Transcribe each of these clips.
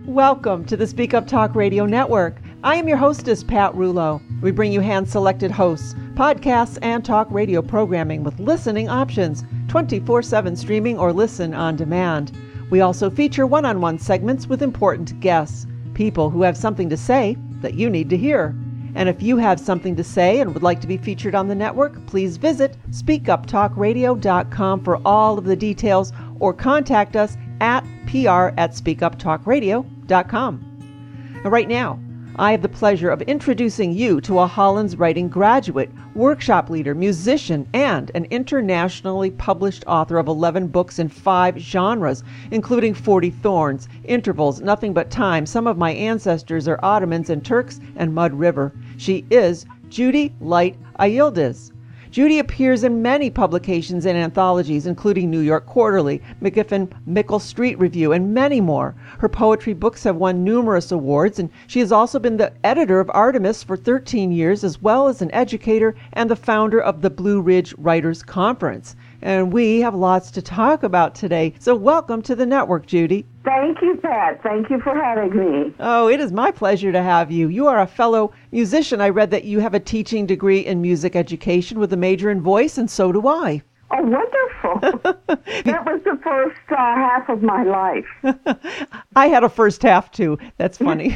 Welcome to the Speak Up Talk Radio Network. I am your hostess, Pat Rulo. We bring you hand-selected hosts, podcasts, and talk radio programming with listening options, 24/7 streaming or listen on demand. We also feature one-on-one segments with important guests, people who have something to say that you need to hear. And if you have something to say and would like to be featured on the network, please visit speakuptalkradio.com for all of the details or contact us at pr@speakuptalkradio.com. And right now, I have the pleasure of introducing you to a Hollins Writing graduate, workshop leader, musician, and an internationally published author of 11 books in 5 genres, including 40 Thorns, Intervals, Nothing But Time, Some of My Ancestors Are Ottomans and Turks, and Mud River. She is Judy Light Yildiz. Judy appears in many publications and anthologies, including New York Quarterly, McGiffin Mickle Street Review, and many more. Her poetry books have won numerous awards, and she has also been the editor of Artemis for 13 years, as well as an educator and the founder of the Blue Ridge Writers Conference. And we have lots to talk about today. So welcome to the network, Judy. Thank you, Pat. Thank you for having me. Oh, it is my pleasure to have you. You are a fellow musician. I read that you have a teaching degree in music education with a major in voice, and so do I. Oh, wonderful. That was the first half of my life. I had a first half, too. That's funny.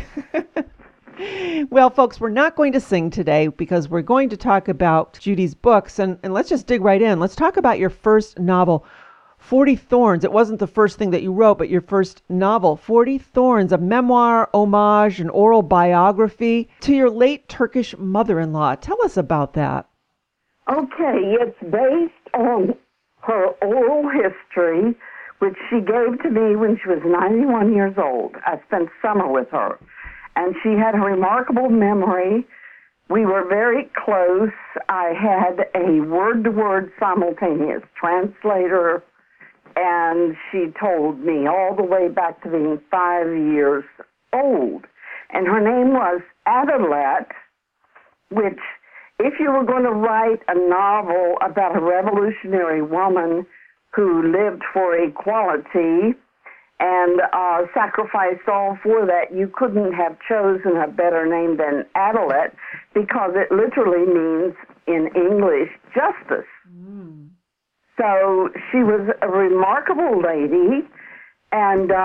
Well, folks, we're not going to sing today because we're going to talk about Judy's books. And let's just dig right in. Let's talk about your first novel, 40 Thorns. It wasn't the first thing that you wrote, but your first novel, 40 Thorns, a memoir, homage, an oral biography to your late Turkish mother-in-law. Tell us about that. Okay, it's based on her oral history, which she gave to me when she was 91 years old. I spent summer with her. And she had a remarkable memory. We were very close. I had a word-to-word simultaneous translator, and she told me all the way back to being 5 years old. And her name was Adalet, which, if you were going to write a novel about a revolutionary woman who lived for equality and sacrificed all for that, you couldn't have chosen a better name than Adalet, because it literally means, in English, justice. Mm. So she was a remarkable lady, and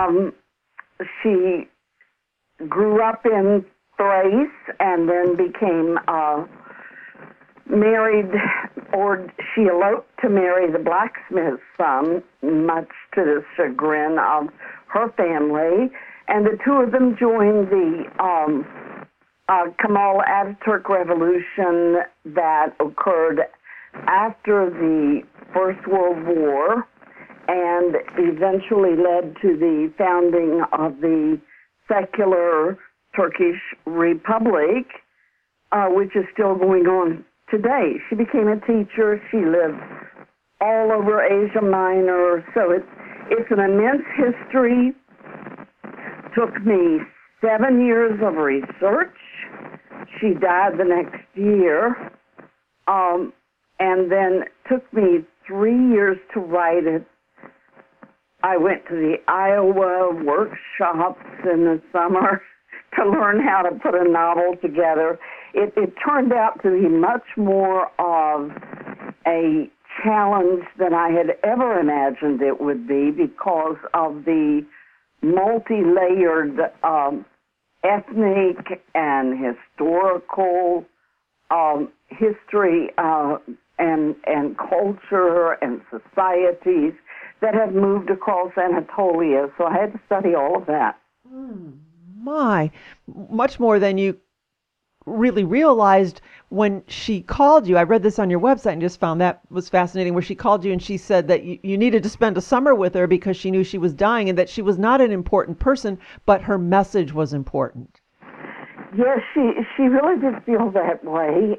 she grew up in Thrace and then became married, or she eloped to marry the blacksmith's son, much to the chagrin of her family, and the two of them joined the Kemal Ataturk revolution that occurred after the First World War and eventually led to the founding of the secular Turkish Republic, which is still going on today. She became a teacher. She lived all over Asia Minor. So it's an immense history. Took me 7 years of research. She died the next year. And then took me 3 years to write it. I went to the Iowa workshops in the summer to learn how to put a novel together. It turned out to be much more of a challenge than I had ever imagined it would be, because of the multi-layered ethnic and historical history and culture and societies that have moved across Anatolia. So I had to study all of that. My, much more than you really realized when she called you. I read this on your website and just found that was fascinating, where she called you and she said that you needed to spend a summer with her because she knew she was dying, and that she was not an important person, but her message was important. Yes, she really did feel that way.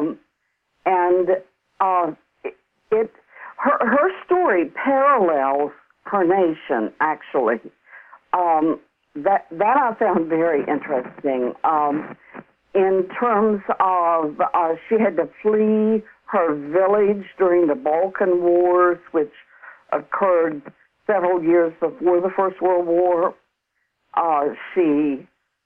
Her story parallels Carnation, actually. That I found very interesting. In terms of, she had to flee her village during the Balkan Wars, which occurred several years before the First World War. She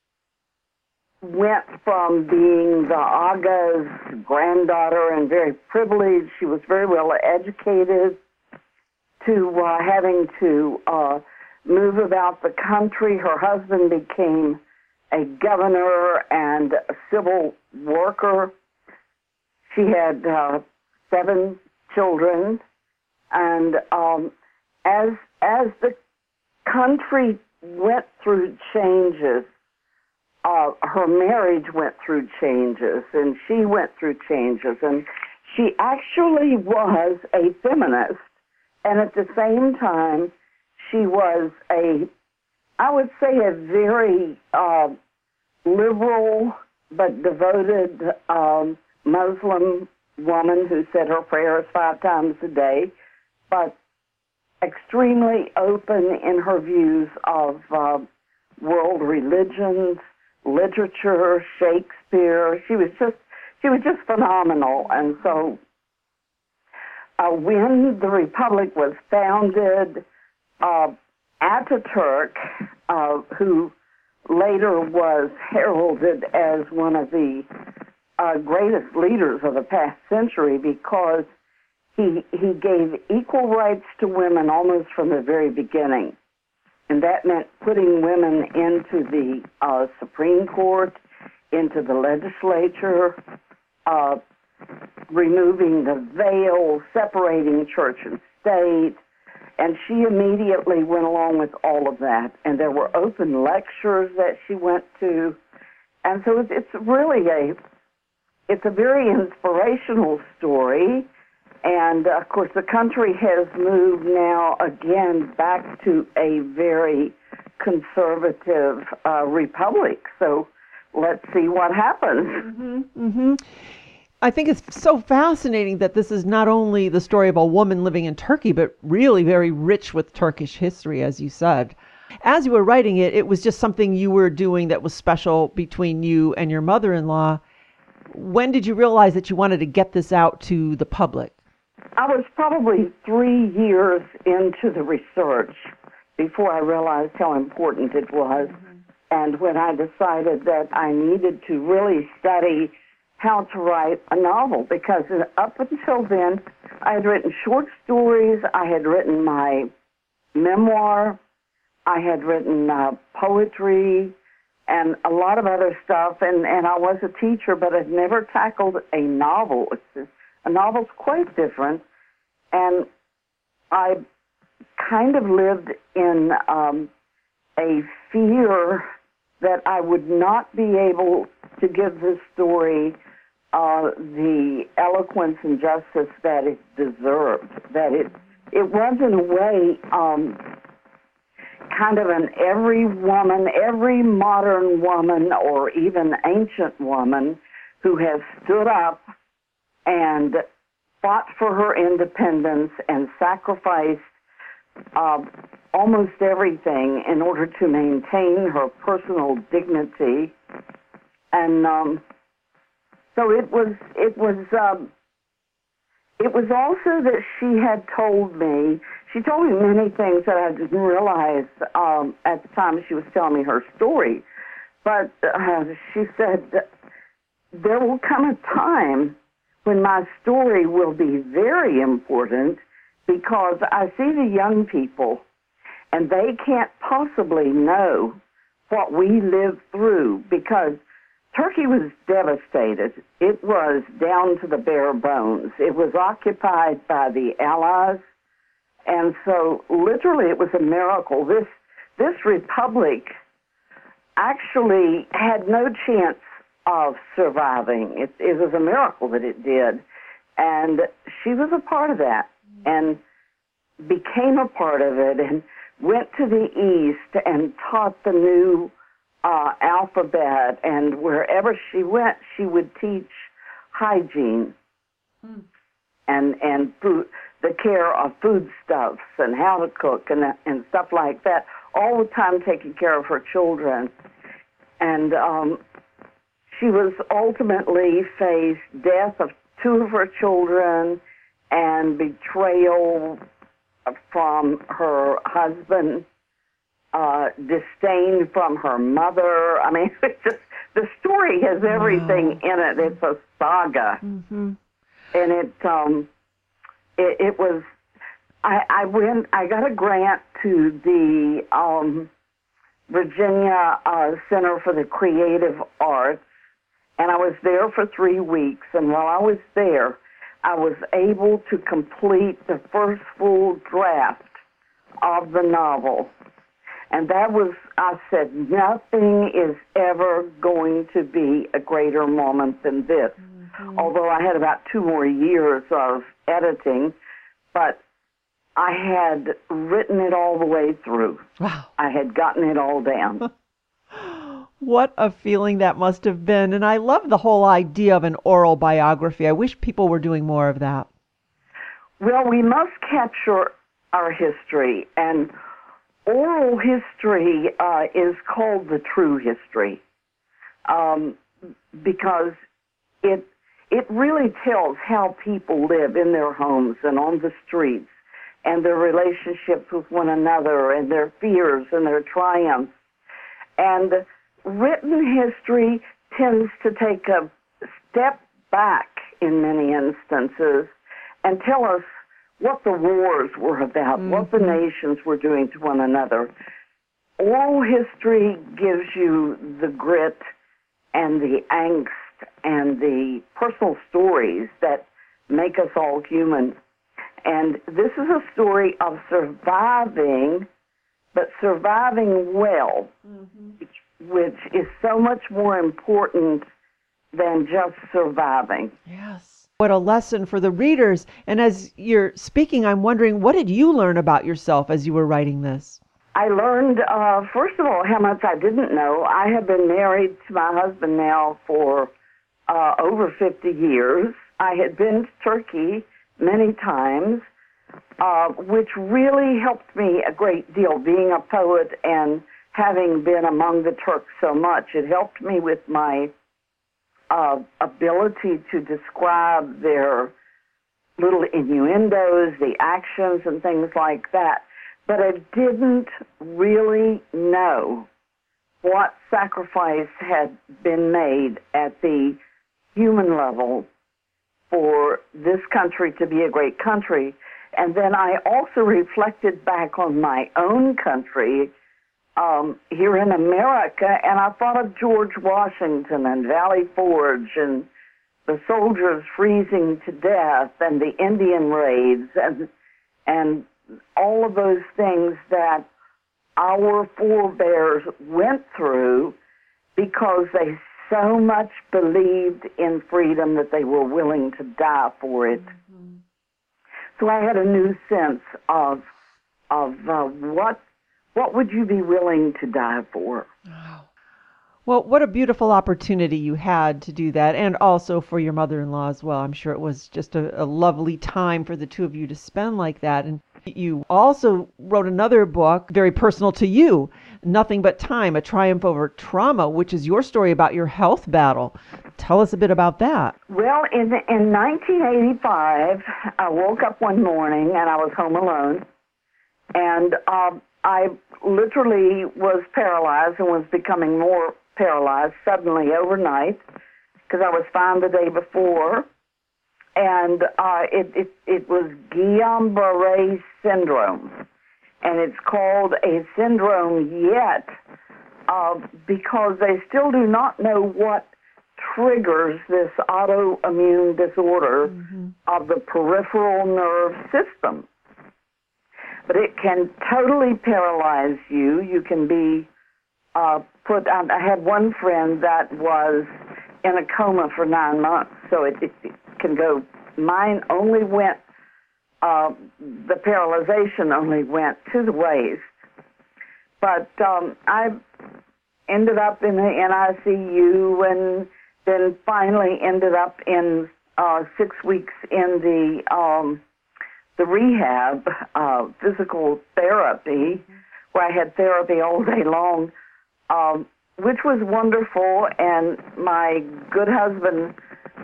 went from being the Aga's granddaughter and very privileged, she was very well educated, to having to move about the country. Her husband became a governor and a civil worker. She had 7 children, and as the country went through changes, her marriage went through changes, and she went through changes, and she actually was a feminist, and at the same time, she was I would say a very liberal but devoted Muslim woman who said her prayers 5 times a day, but extremely open in her views of world religions, literature, Shakespeare. She was just phenomenal. And so when the Republic was founded, Ataturk, who later was heralded as one of the greatest leaders of the past century because he gave equal rights to women almost from the very beginning. And that meant putting women into the Supreme Court, into the legislature, removing the veil, separating church and state. And she immediately went along with all of that. And there were open lectures that she went to. And so it's really it's a very inspirational story. And, of course, the country has moved now again back to a very conservative republic. So let's see what happens. Mm-hmm, mm-hmm. I think it's so fascinating that this is not only the story of a woman living in Turkey, but really very rich with Turkish history, as you said. As you were writing it, it was just something you were doing that was special between you and your mother-in-law. When did you realize that you wanted to get this out to the public? I was probably 3 years into the research before I realized how important it was. Mm-hmm. And when I decided that I needed to really study how to write a novel, because up until then, I had written short stories, I had written my memoir, I had written poetry, and a lot of other stuff, and I was a teacher, but I'd never tackled a novel. A novel's quite different, and I kind of lived in a fear that I would not be able to give this story the eloquence and justice that it deserved, that it was in a way kind of an every modern woman or even ancient woman who has stood up and fought for her independence and sacrificed almost everything in order to maintain her personal dignity. And so it was also that she had told me many things that I didn't realize at the time she was telling me her story. But she said, there will come a time when my story will be very important because I see the young people and they can't possibly know what we lived through because Turkey was devastated. It was down to the bare bones. It was occupied by the Allies, and so literally it was a miracle. This republic actually had no chance of surviving. It was a miracle that it did, and she was a part of that and became a part of it and went to the East and taught the new alphabet, and wherever she went, she would teach hygiene and food, the care of foodstuffs and how to cook and stuff like that, all the time taking care of her children. And she was ultimately faced death of 2 of her children and betrayal from her husband. disdain from her mother. I mean, it's just, the story has everything in it. It's a saga. And it was, I got a grant to the Virginia Center for the Creative Arts, and I was there for 3 weeks. And while I was there, I was able to complete the first full draft of the novel. And that was, I said, nothing is ever going to be a greater moment than this. Although I had about 2 more years of editing, but I had written it all the way through. Wow. I had gotten it all down. What a feeling that must have been. And I love the whole idea of an oral biography. I wish people were doing more of that. Well, we must capture our history, and oral history is called the true history because it really tells how people live in their homes and on the streets, and their relationships with one another, and their fears and their triumphs. And written history tends to take a step back in many instances and tell us what the wars were about, what the nations were doing to one another. Oral history gives you the grit and the angst and the personal stories that make us all human. And this is a story of surviving, but surviving well, which is so much more important than just surviving. Yes. What a lesson for the readers. And as you're speaking, I'm wondering, what did you learn about yourself as you were writing this? I learned, first of all, how much I didn't know. I have been married to my husband now for over 50 years. I had been to Turkey many times, which really helped me a great deal, being a poet and having been among the Turks so much. It helped me with my ability to describe their little innuendos, the actions and things like that. But I didn't really know what sacrifice had been made at the human level for this country to be a great country. And then I also reflected back on my own country here in America, and I thought of George Washington and Valley Forge and the soldiers freezing to death and the Indian raids and all of those things that our forebears went through because they so much believed in freedom that they were willing to die for it. So I had a new sense of what would you be willing to die for? Well, what a beautiful opportunity you had to do that, and also for your mother-in-law as well. I'm sure it was just a lovely time for the two of you to spend like that. And you also wrote another book, very personal to you, Nothing But Time, A Triumph Over Trauma, which is your story about your health battle. Tell us a bit about that. Well, in 1985, I woke up one morning and I was home alone, and I literally was paralyzed and was becoming more paralyzed suddenly overnight because I was fine the day before. And it was Guillain-Barré syndrome. And it's called a syndrome yet because they still do not know what triggers this autoimmune disorder of the peripheral nerve system. But it can totally paralyze you. You can be put on. I had one friend that was in a coma for 9 months, so it can go. Mine only went, the paralyzation only went to the waist. But I ended up in the NICU and then finally ended up in 6 weeks in the rehab, physical therapy, where I had therapy all day long, which was wonderful. And my good husband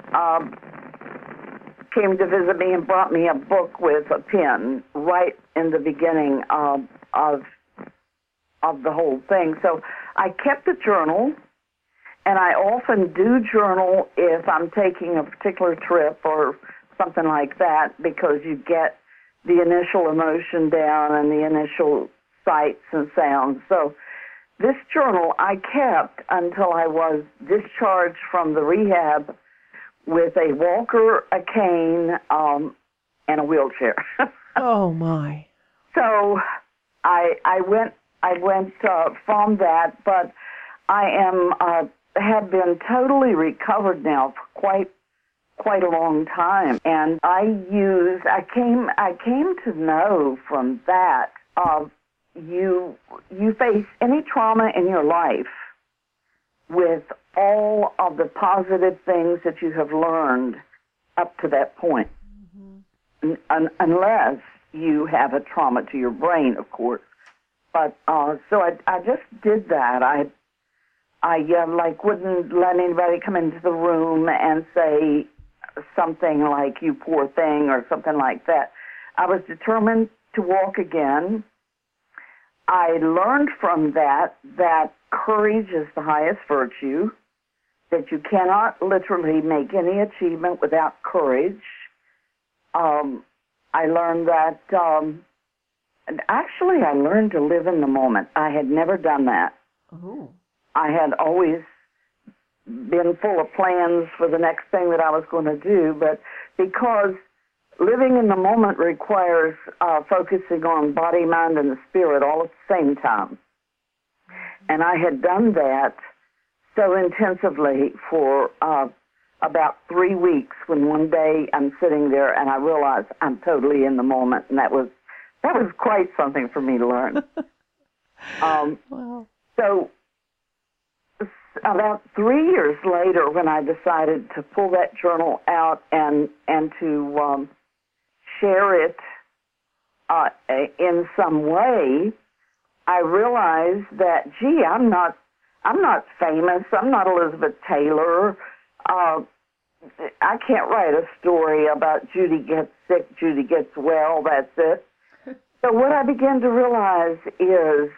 came to visit me and brought me a book with a pen right in the beginning of of the whole thing. So I kept a journal, and I often do journal if I'm taking a particular trip or something like that, because you get the initial emotion down and the initial sights and sounds. So this journal I kept until I was discharged from the rehab with a walker, a cane, and a wheelchair. Oh, my. So I went from that, but I have been totally recovered now for quite a long time, and I came to know from that you face any trauma in your life with all of the positive things that you have learned up to that point, unless you have a trauma to your brain, of course. But so I just did that. I like wouldn't let anybody come into the room and say something like "you poor thing" or something like that. I was determined to walk again. I learned from that courage is the highest virtue, that you cannot literally make any achievement without courage. I learned that, and actually I learned to live in the moment. I had never done that. Oh. I had always been full of plans for the next thing that I was going to do, but because living in the moment requires focusing on body, mind, and the spirit all at the same time. And I had done that so intensively for about 3 weeks, when one day I'm sitting there and I realize I'm totally in the moment, and that was quite something for me to learn. Wow. So about 3 years later, when I decided to pull that journal out and to share it in some way, I realized that, gee, I'm not famous. I'm not Elizabeth Taylor. I can't write a story about Judy gets sick, Judy gets well, that's it. So what I began to realize is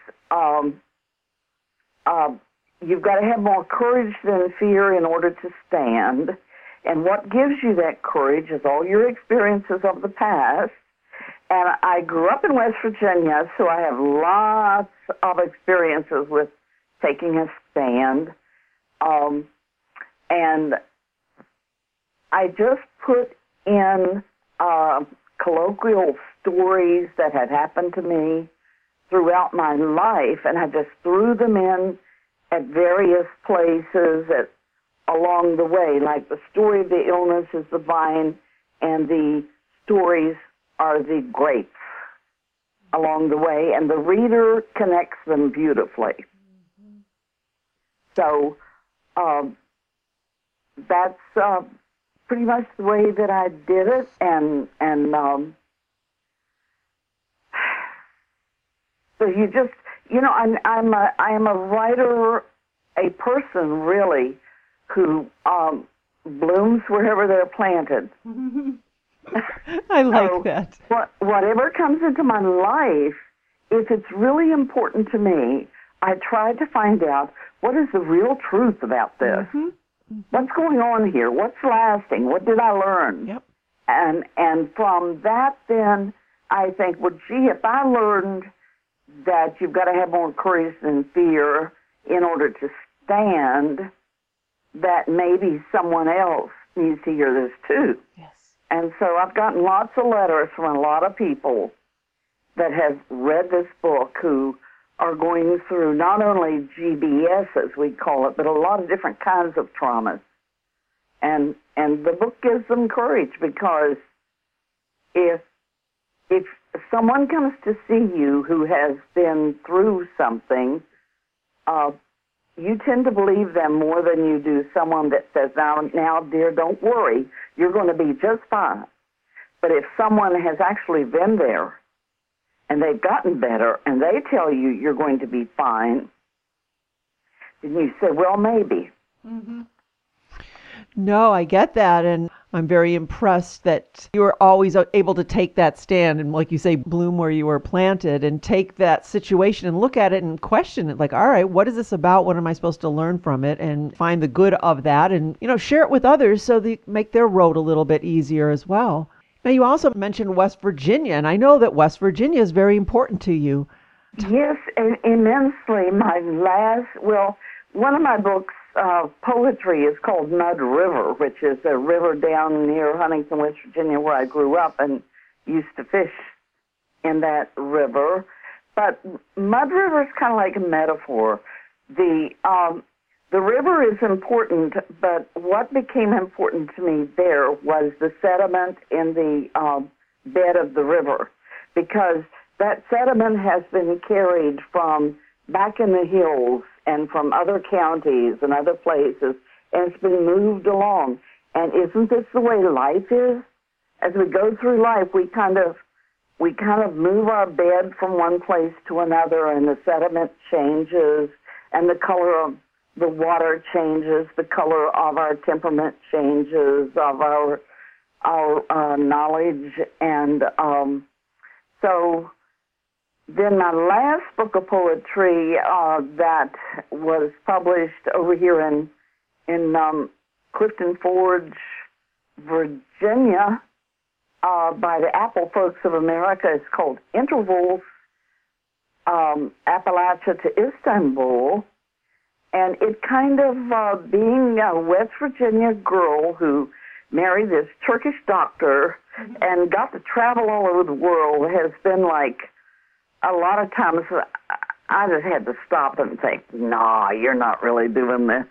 you've got to have more courage than fear in order to stand. And what gives you that courage is all your experiences of the past. And I grew up in West Virginia, so I have lots of experiences with taking a stand. And I just put in colloquial stories that had happened to me throughout my life, and I just threw them in at various places along the way. Like the story of the illness is the vine, and the stories are the grapes along the way, and the reader connects them beautifully. So that's pretty much the way that I did it, and so you just, I am a writer, a person really who blooms wherever they're planted. I like that. Whatever comes into my life, if it's really important to me, I try to find out what is the real truth about this. Mm-hmm. Mm-hmm. What's going on here? What's lasting? What did I learn? Yep. And from that, then I think, well, gee, if I learned that you've got to have more courage than fear in order to stand, that maybe someone else needs to hear this too. Yes. And so I've gotten lots of letters from a lot of people that have read this book who are going through not only GBS, as we call it, but a lot of different kinds of traumas. And the book gives them courage, because if someone comes to see you who has been through something, you tend to believe them more than you do someone that says, now, dear, don't worry, you're going to be just fine. But if someone has actually been there and they've gotten better and they tell you you're going to be fine, then you say, well, maybe. Mm-hmm. No, I get that. And I'm very impressed that you were always able to take that stand and, like you say, bloom where you were planted and take that situation and look at it and question it. Like, all right, what is this about? What am I supposed to learn from it? And find the good of that and, share it with others so they make their road a little bit easier as well. Now, you also mentioned West Virginia, and I know that West Virginia is very important to you. Yes, immensely. One of my books, poetry, is called Mud River, which is a river down near Huntington, West Virginia, where I grew up and used to fish in that river. But Mud River is kind of like a metaphor. The river is important, but what became important to me there was the sediment in the bed of the river, because that sediment has been carried from back in the hills and from other counties and other places, and it's been moved along. And isn't this the way life is? As we go through life, we kind of move our bed from one place to another, and the sediment changes, and the color of the water changes, the color of our temperament changes, of our knowledge, and so then my last book of poetry that was published over here in Clifton Forge, Virginia, by the Apple Folks of America, is called Intervals, Appalachia to Istanbul. And it kind of, being a West Virginia girl who married this Turkish doctor and got to travel all over the world, has been like, a lot of times I just had to stop and think, nah, you're not really doing this.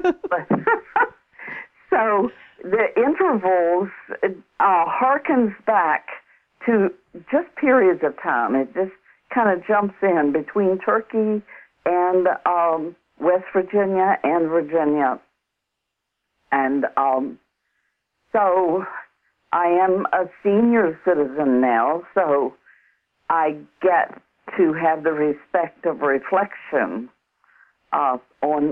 So the Intervals harkens back to just periods of time. It just kind of jumps in between Turkey and West Virginia and Virginia. And so I am a senior citizen now, so I get to have the respect of reflection on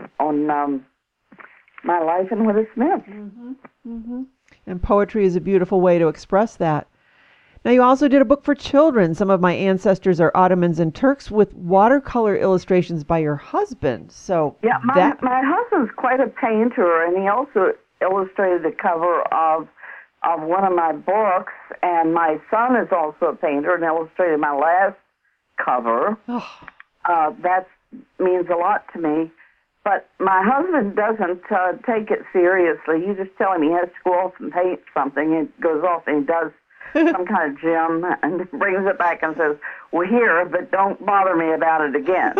my life in Whittier Smith. Mm-hmm. Mm-hmm. And poetry is a beautiful way to express that. Now, you also did a book for children. Some of my ancestors are Ottomans and Turks, with watercolor illustrations by your husband. So yeah, my husband's quite a painter, and he also illustrated the cover of one of my books, and my son is also a painter and illustrated my last cover. That means a lot to me. But my husband doesn't take it seriously. You just tell him he has to go off and paint something. He goes off and he does some kind of gem and brings it back and says, well, here, but don't bother me about it again.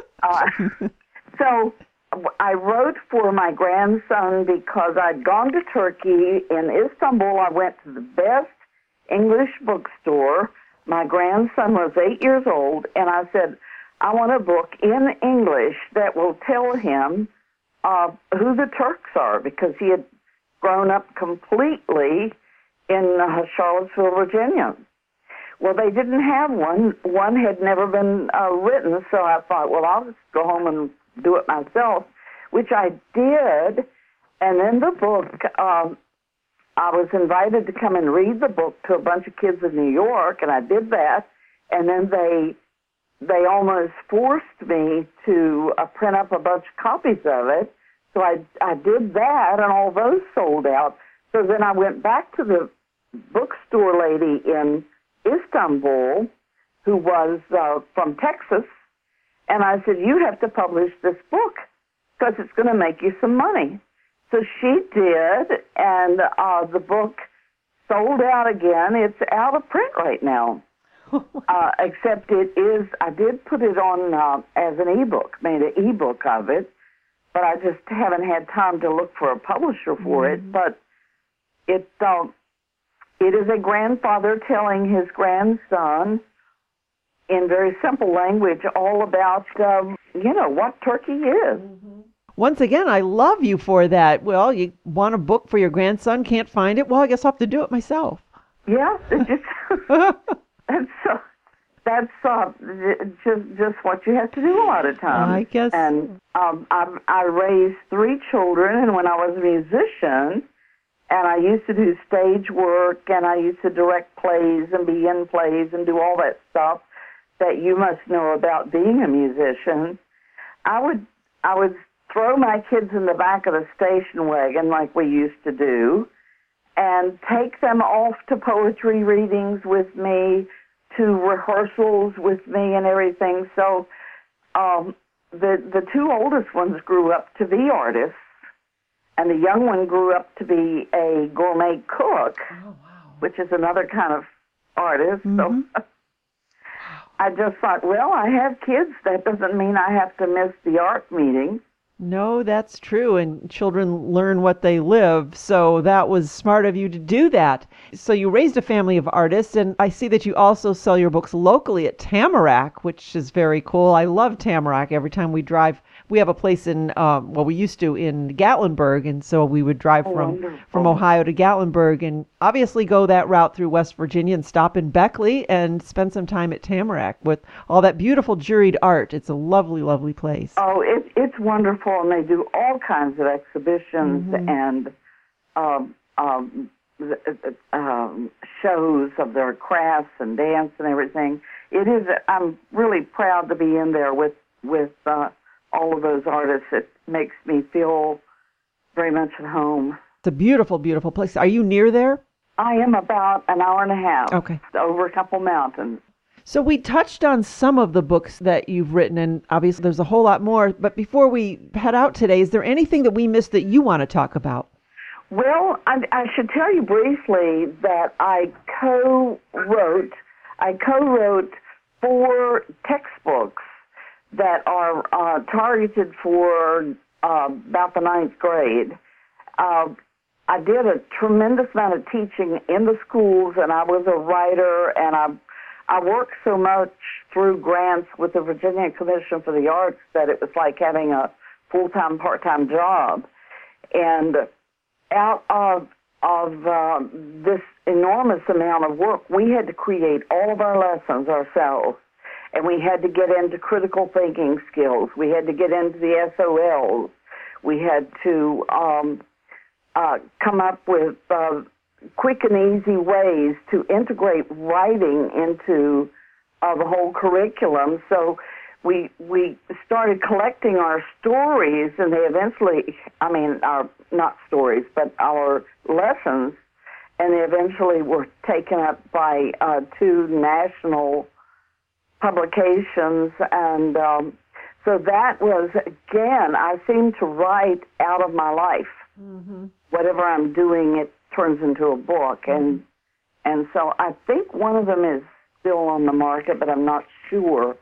So I wrote for my grandson because I'd gone to Turkey. In Istanbul, I went to the best English bookstore. My grandson was 8 years old, and I said, I want a book in English that will tell him who the Turks are, because he had grown up completely in Charlottesville, Virginia. Well, they didn't have one. One had never been written, so I thought, well, I'll just go home and do it myself, which I did. And then the book, I was invited to come and read the book to a bunch of kids in New York, and I did that. And then they almost forced me to print up a bunch of copies of it. So I did that, and all those sold out. So then I went back to the bookstore lady in Istanbul, who was from Texas, and I said, you have to publish this book because it's going to make you some money. So she did, and the book sold out again. It's out of print right now. Except I did put it on as an ebook, made an ebook of it, but I just haven't had time to look for a publisher for it. But it is a grandfather telling his grandson in very simple language all about, what Turkey is. Once again, I love you for that. Well, you want a book for your grandson, can't find it? Well, I guess I'll have to do it myself. Yeah, it's just... That's just what you have to do a lot of times. I guess. And I raised 3 children, and when I was a musician, and I used to do stage work, and I used to direct plays and be in plays and do all that stuff that you must know about being a musician, I would throw my kids in the back of the station wagon like we used to do and take them off to poetry readings with me, to rehearsals with me and everything. So the 2 oldest ones grew up to be artists, and the young one grew up to be a gourmet cook, which is another kind of artist. So I just thought, well, I have kids. That doesn't mean I have to miss the art meeting. No, that's true. And children learn what they live. So that was smart of you to do that. So you raised a family of artists, and I see that you also sell your books locally at Tamarack, which is very cool. I love Tamarack. Every time we drive, we have a place in, we used to in Gatlinburg, and so we would drive from Ohio to Gatlinburg and obviously go that route through West Virginia and stop in Beckley and spend some time at Tamarack with all that beautiful juried art. It's a lovely, lovely place. Oh, it's wonderful, and they do all kinds of exhibitions and shows of their crafts and dance and everything. It is. I'm really proud to be in there with all of those artists. It makes me feel very much at home. It's a beautiful, beautiful place. Are you near there? I am about an hour and a half. Okay. Over a couple mountains. So we touched on some of the books that you've written, and obviously there's a whole lot more. But before we head out today, is there anything that we missed that you want to talk about? Well, I should tell you briefly that I co-wrote 4 textbooks that are targeted for about the 9th grade. I did a tremendous amount of teaching in the schools, and I was a writer, and I worked so much through grants with the Virginia Commission for the Arts that it was like having a full-time, part-time job. And out of this enormous amount of work, we had to create all of our lessons ourselves. And we had to get into critical thinking skills. We had to get into the SOLs. We had to come up with quick and easy ways to integrate writing into the whole curriculum. So we started collecting our stories, and they eventually, our not stories, but our lessons, and they eventually were taken up by 2 national publications, and so that was, again, I seem to write out of my life. Whatever I'm doing, it turns into a book, and so I think one of them is still on the market, but I'm not sure.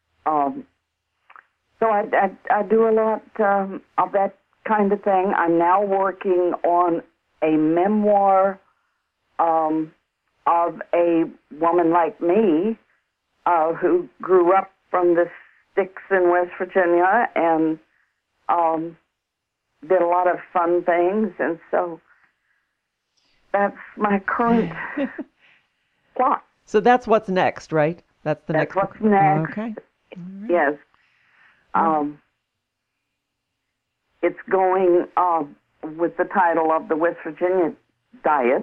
So I do a lot of that kind of thing. I'm now working on a memoir of a woman like me, who grew up from the sticks in West Virginia and did a lot of fun things. And so that's my current plot. So that's what's next, right? That's next. That's what's next. Okay. Right. Yes. It's going with the title of the West Virginia Diet.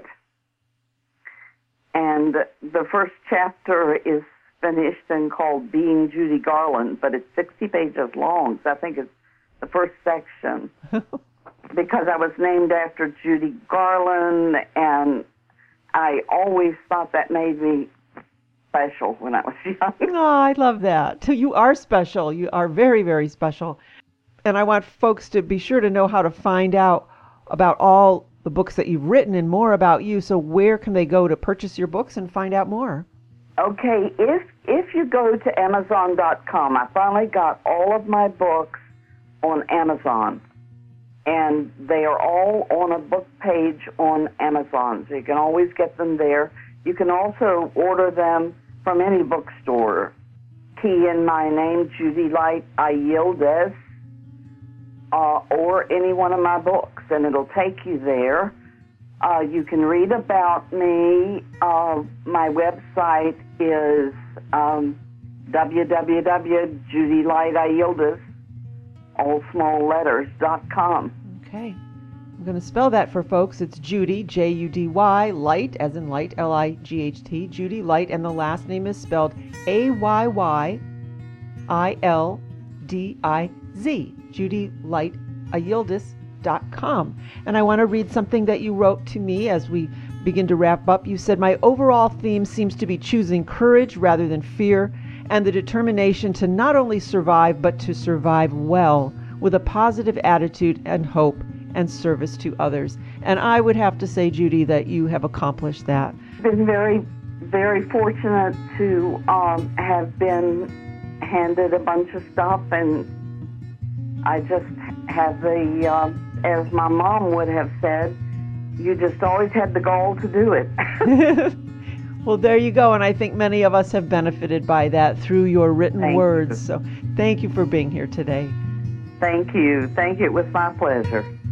And the first chapter is finished and called Being Judy Garland, but it's 60 pages long, so I think it's the first section. Because I was named after Judy Garland, and I always thought that made me special when I was young. Oh, I love that. You are special. You are very, very special. And I want folks to be sure to know how to find out about all the books that you've written and more about you. So where can they go to purchase your books and find out more? Okay, if you go to Amazon.com, I finally got all of my books on Amazon, and they are all on a book page on Amazon, so you can always get them there. You can also order them from any bookstore. Key in my name, Judy Light Yildiz, or any one of my books, and it'll take you there. You can read about me. My website is www.judylightiyildiz, all small letters.com. Okay. I'm going to spell that for folks. It's Judy, Judy, Light, as in light, Light, Judy Light, and the last name is spelled Ayyyildiz, judylightiyildiz.com. And I want to read something that you wrote to me as we begin to wrap up. You said, my overall theme seems to be choosing courage rather than fear, and the determination to not only survive, but to survive well, with a positive attitude and hope and service to others. And I would have to say, Judy, that you have accomplished that. Been very, very fortunate to have been handed a bunch of stuff, and I just have as my mom would have said, you just always had the gall to do it. Well, there you go, and I think many of us have benefited by that through your written words. So thank you for being here today. Thank you. It was my pleasure.